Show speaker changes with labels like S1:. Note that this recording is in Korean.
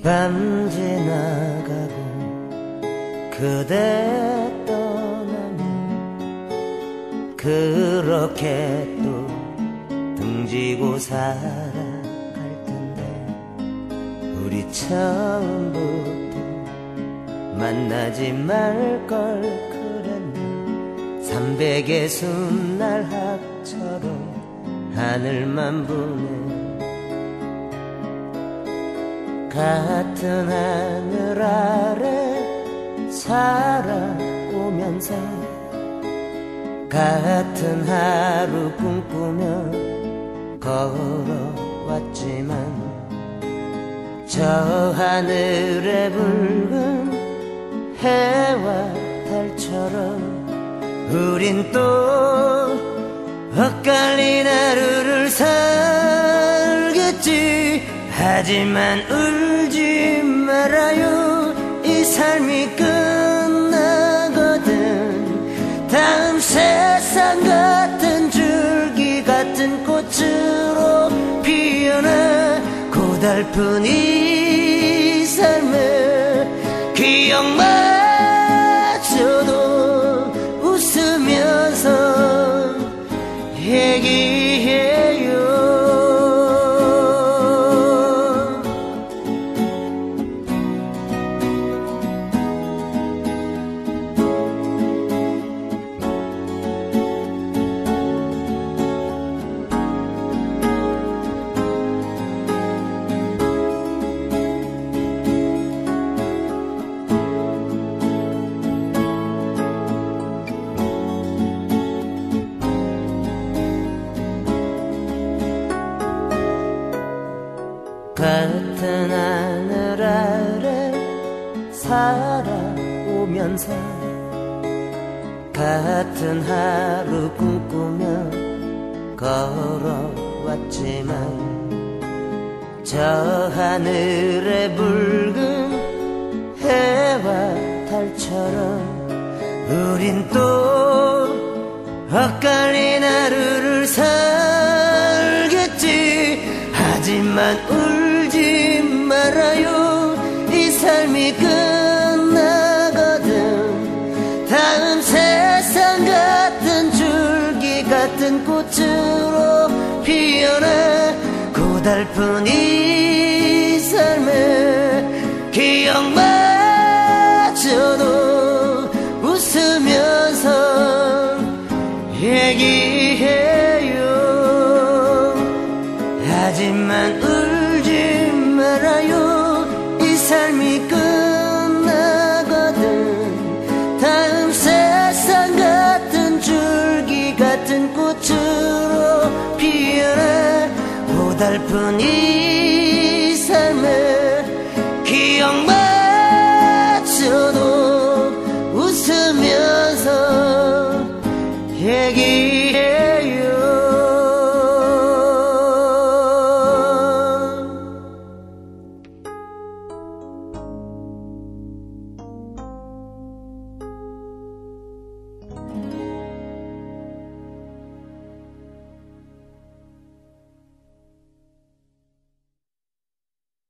S1: 밤 지나가고 그대 떠나면 그렇게 또 등지고 살아갈 텐데 우리 처음부터 만나지 말걸 그랬나 360날 학처럼 하늘만 보네 같은 하늘 아래 살아오면서 같은 하루 꿈꾸며 걸어왔지만 저 하늘에 붉은 해와 달처럼 우린 또 엇갈린 하루를 살겠지 하지만 울지 말아요 이 삶이 끝나거든 다음 세상 같은 줄기 같은 꽃으로 피어나 고달픈 이 삶의 기억마저도 웃으면서 얘기해요 같은 하늘 아래 살아오면서 같은 하루 꿈꾸며 걸어왔지만 저 하늘에 붉은 해와 달처럼 우린 또 엇갈린 하루를 살겠지 하지만 울지 말아요 이 삶이 끝나거든 다음 세상 같은 줄기 같은 꽃으로 피어나 고달픈 이 삶의 기억마저도 웃으면서 얘기해요 하지만 울지 말아요 이 삶이 끝나거든 다음 세상 같은 줄기 같은 꽃으로 피어나 고달픈 이 삶의 기억마저도 웃으면서 얘기해